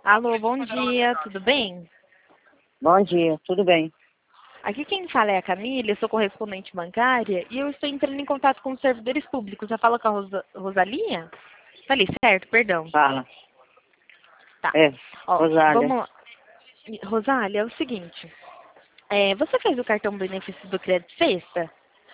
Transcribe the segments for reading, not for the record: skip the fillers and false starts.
Alô, bom dia, tudo bem? Bom dia, tudo bem? Aqui quem fala é a Camila, eu sou correspondente bancária e eu estou entrando em contato com os servidores públicos. Já fala com a Rosalinha? Falei certo, perdão. Fala. Tá. É, Ó, Rosália. vamos lá. Rosália, é o seguinte. Você fez o cartão benefício do Crédito Sexta?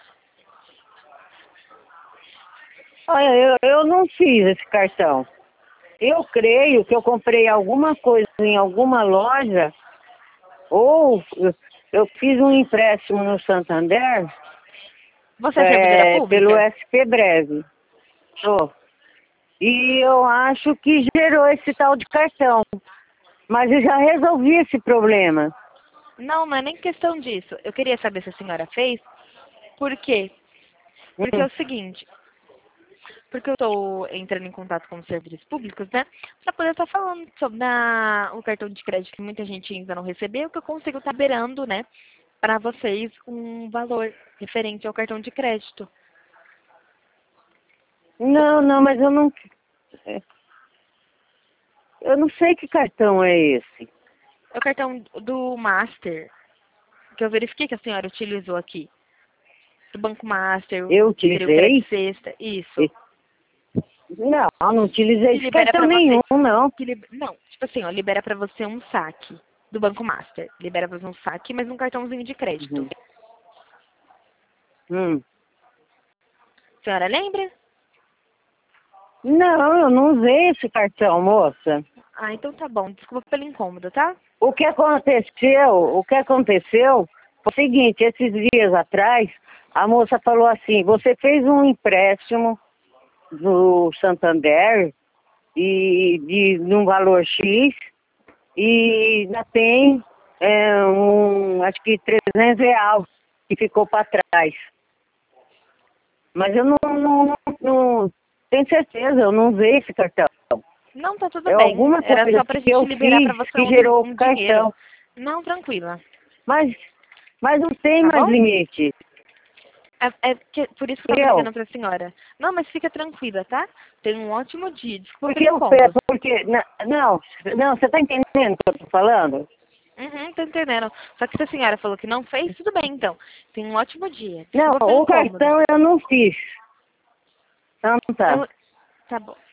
Olha, eu não fiz esse cartão. Eu creio que eu comprei alguma coisa em alguma loja, ou eu fiz um empréstimo no Santander, Você é servidora pelo pública? SP Breve. Sou. E eu acho que gerou esse tal de cartão. Mas eu já resolvi esse problema. Não, não é nem questão disso. Eu queria saber se a senhora fez. Por quê? Porque é Hum. o seguinte, porque eu estou entrando em contato com os servidores públicos, né? Para poder estar falando sobre o cartão de crédito que muita gente ainda não recebeu, que eu consigo estar liberando, né? Para vocês um valor referente ao cartão de crédito. Não, mas eu não sei que cartão é esse. É o cartão do Master, que eu verifiquei que a senhora utilizou aqui. Do Banco Master, Eu seria o Crédito utilizei? Sexta, isso. Não, eu não utilizei Que esse libera cartão para você. nenhum, não. Não, tipo assim, ó, libera para você um saque do Banco Master. Libera para você um saque, mas um cartãozinho de crédito. Uhum. Hum. A senhora lembra? Não, eu não usei esse cartão, moça. Ah, então tá bom. Desculpa pelo incômodo, tá? O que aconteceu foi o seguinte, esses dias atrás, a moça falou assim, você fez um empréstimo do Santander num valor X e ainda tem acho que R$ 300 que ficou para trás. Mas eu não tenho certeza, eu não usei esse cartão. Não, tá tudo É bem. alguma Era coisa só pra que gente eu liberar pra fiz você que gerou um o dinheiro. cartão. Não, tranquila. Mas, mas não tem Tá mais bom? limite. Por isso que eu tava Eu, ligando pra senhora. Não, mas fica tranquila, tá? Tenha um ótimo dia. Desculpa porque pelo incômodo. não, você tá entendendo o que eu tô falando? Uhum, tô entendendo. Só que se a senhora falou que não fez, tudo bem, então. Tenha um ótimo dia. Não, Desculpa pelo o incômodo. cartão eu não fiz. Então tá. Tá bom.